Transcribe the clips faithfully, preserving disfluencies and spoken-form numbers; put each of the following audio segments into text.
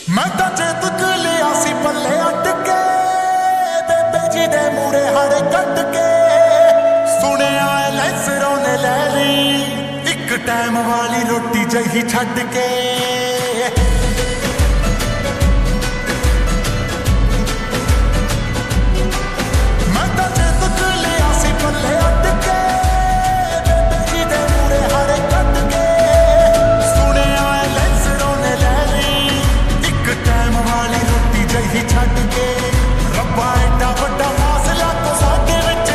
मैं तो चेतक लिया सी पल्ले अट के बेबे जी दे मूरे हाड़े कट के सुनिया लैसरों ने ले ली एक टाइम वाली रोटी जही छड़ के मैं तो चेतक लिया सी पल्ले अट के बेबे जी दे मूरे हाड़े कट के सुनिया लैसरों ने ले ली एक टाइम वाली रोटी जही छड़ के रब्बा एडा वड्डा फासला तो साडे विच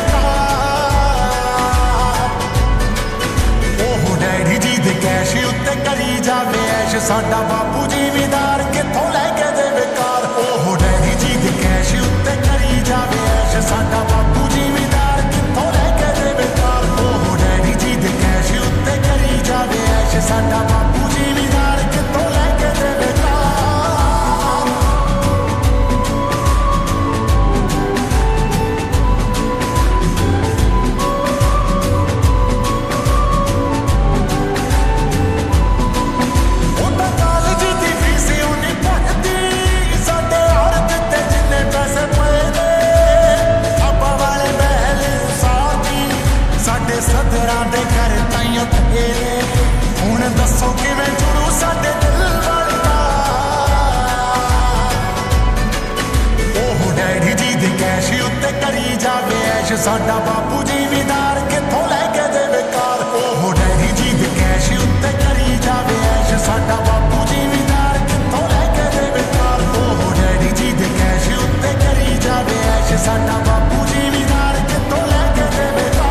ओह डैडी जी दे कैश उत्ते करी जावे ऐश साडा बापू जिमीदार किथों लैके देवे कार ओह डैडी जी दे कैश उत्ते करी जावे ऐश साडा बापू जिमीदार किथों लैके देवे कार ओह डैडी जी दे कैश उत्ते करी जावे ऐश साडा बापू जिमीदार किथों लैके देवे कार सदरां दे घर ताइयों थके हुण दसो किवें जुड़ू साडे दिल वाली ओह डैडी जी दे कैश उत्ते करी जावे ऐश साडा बापू जिमीदार किथों लैके देवे कार ओह डैडी जी दे कैश उत्ते करी जावे ऐश साडा बापू जिमीदार किथों लैके देवे कार ओह डैडी जी दे कैश उत्ते करी जावे ऐश साडा बापू जिमीदार किथों लैके देवे कार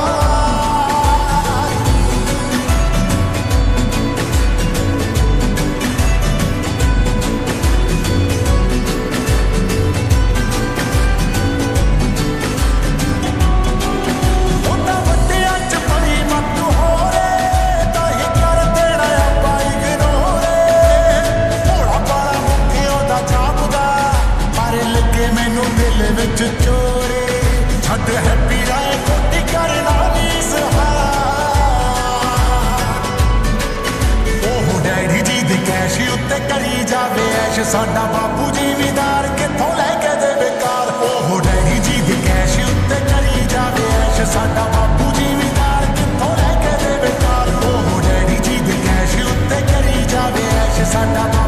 मैनू दिल विच चोरे छड्ड हैप्पी राय कोटी करना नी ओह डैडी जी दे कैश उत्ते करी जावे ऐश साडा बापू जिमीदार किथों लैके देवे कार ओह डैडी जी दे कैश उत्ते करी जावे ऐश साडा बापू जिमीदार किथों लैके देवे कार ओह डैडी जी दे कैश उत्ते करी जावे ऐश साडा